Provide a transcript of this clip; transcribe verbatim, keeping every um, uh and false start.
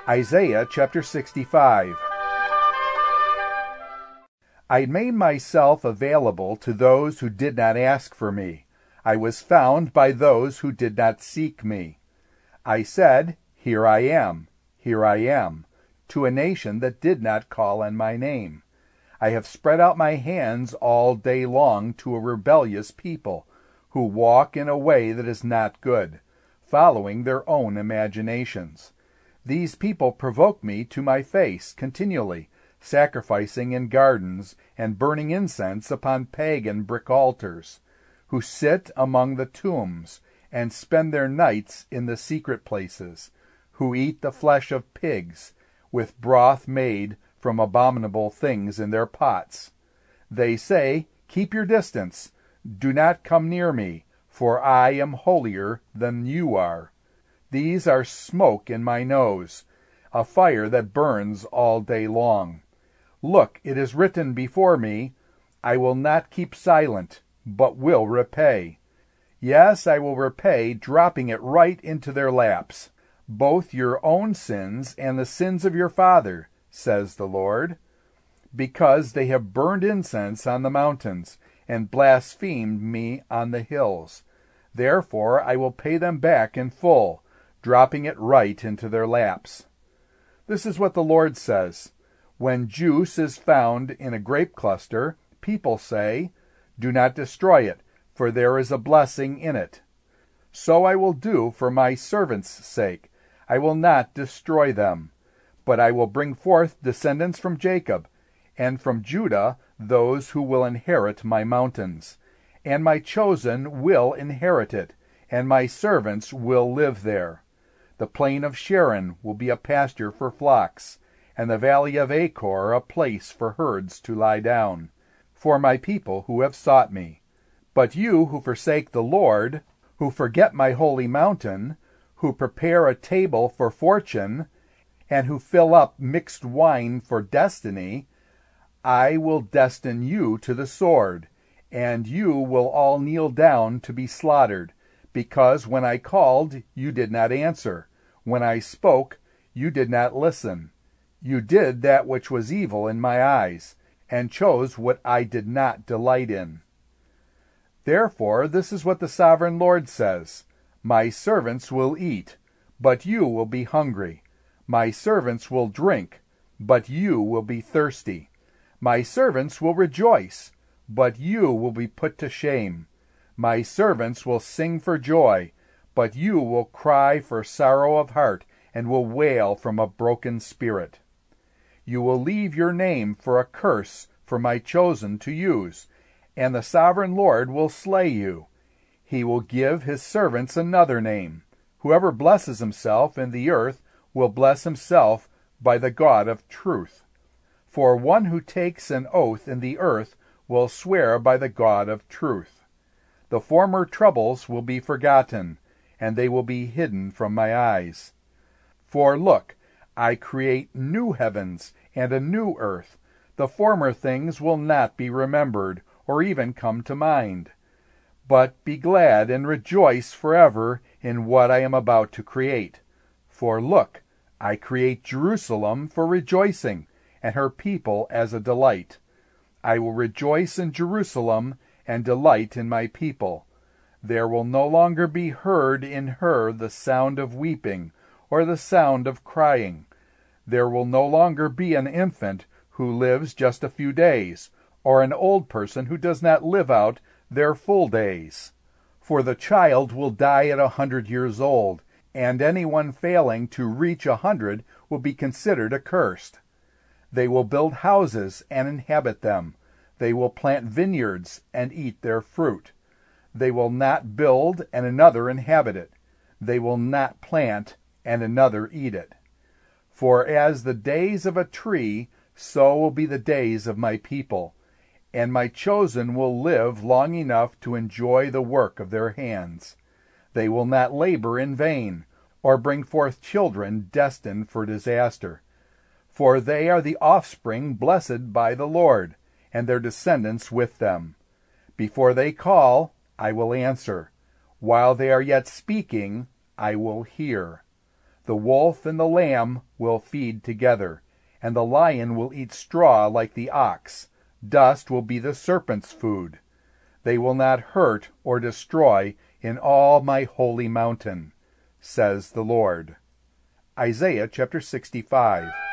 Isaiah chapter sixty-five. I made myself available to those who did not ask for me. I was found by those who did not seek me. I said, Here I am, here I am, to a nation that did not call on my name. I have spread out my hands all day long to a rebellious people, who walk in a way that is not good, following their own imaginations. These people provoke me to my face continually, sacrificing in gardens and burning incense upon pagan brick altars, who sit among the tombs and spend their nights in the secret places, who eat the flesh of pigs, with broth made from abominable things in their pots. They say, Keep your distance, do not come near me, for I am holier than you are. These are smoke in my nose, a fire that burns all day long. Look, it is written before me, I will not keep silent, but will repay. Yes, I will repay, dropping it right into their laps, both your own sins and the sins of your father, says the Lord, because they have burned incense on the mountains and blasphemed me on the hills. Therefore I will pay them back in full, dropping it right into their laps. This is what the Lord says. When juice is found in a grape cluster, people say, Do not destroy it, for there is a blessing in it. So I will do for my servants' sake. I will not destroy them, but I will bring forth descendants from Jacob, and from Judah those who will inherit my mountains. And my chosen will inherit it, and my servants will live there. The plain of Sharon will be a pasture for flocks, and the valley of Achor a place for herds to lie down, for my people who have sought me. But you who forsake the Lord, who forget my holy mountain, who prepare a table for fortune, and who fill up mixed wine for destiny, I will destine you to the sword, and you will all kneel down to be slaughtered, because when I called, you did not answer. When I spoke, you did not listen. You did that which was evil in my eyes, and chose what I did not delight in. Therefore, this is what the sovereign Lord says, My servants will eat, but you will be hungry. My servants will drink, but you will be thirsty. My servants will rejoice, but you will be put to shame. My servants will sing for joy, but you will cry for sorrow of heart, and will wail from a broken spirit. You will leave your name for a curse for my chosen to use, and the sovereign Lord will slay you. He will give his servants another name. Whoever blesses himself in the earth will bless himself by the God of truth. For one who takes an oath in the earth will swear by the God of truth. The former troubles will be forgotten, and they will be hidden from my eyes. For look, I create new heavens and a new earth. The former things will not be remembered, or even come to mind. But be glad and rejoice forever in what I am about to create. For look, I create Jerusalem for rejoicing, and her people as a delight. I will rejoice in Jerusalem and delight in my people. There will no longer be heard in her the sound of weeping, or the sound of crying. There will no longer be an infant who lives just a few days, or an old person who does not live out their full days. For the child will die at a hundred years old, and anyone failing to reach a hundred will be considered accursed. They will build houses and inhabit them. They will plant vineyards and eat their fruit. They will not build and another inhabit it. They will not plant and another eat it. For as the days of a tree, so will be the days of my people, and my chosen will live long enough to enjoy the work of their hands. They will not labor in vain, or bring forth children destined for disaster. For they are the offspring blessed by the Lord, and their descendants with them. Before they call, I will answer. While they are yet speaking, I will hear. The wolf and the lamb will feed together, and the lion will eat straw like the ox. Dust will be the serpent's food. They will not hurt or destroy in all my holy mountain, says the Lord. Isaiah chapter sixty-five.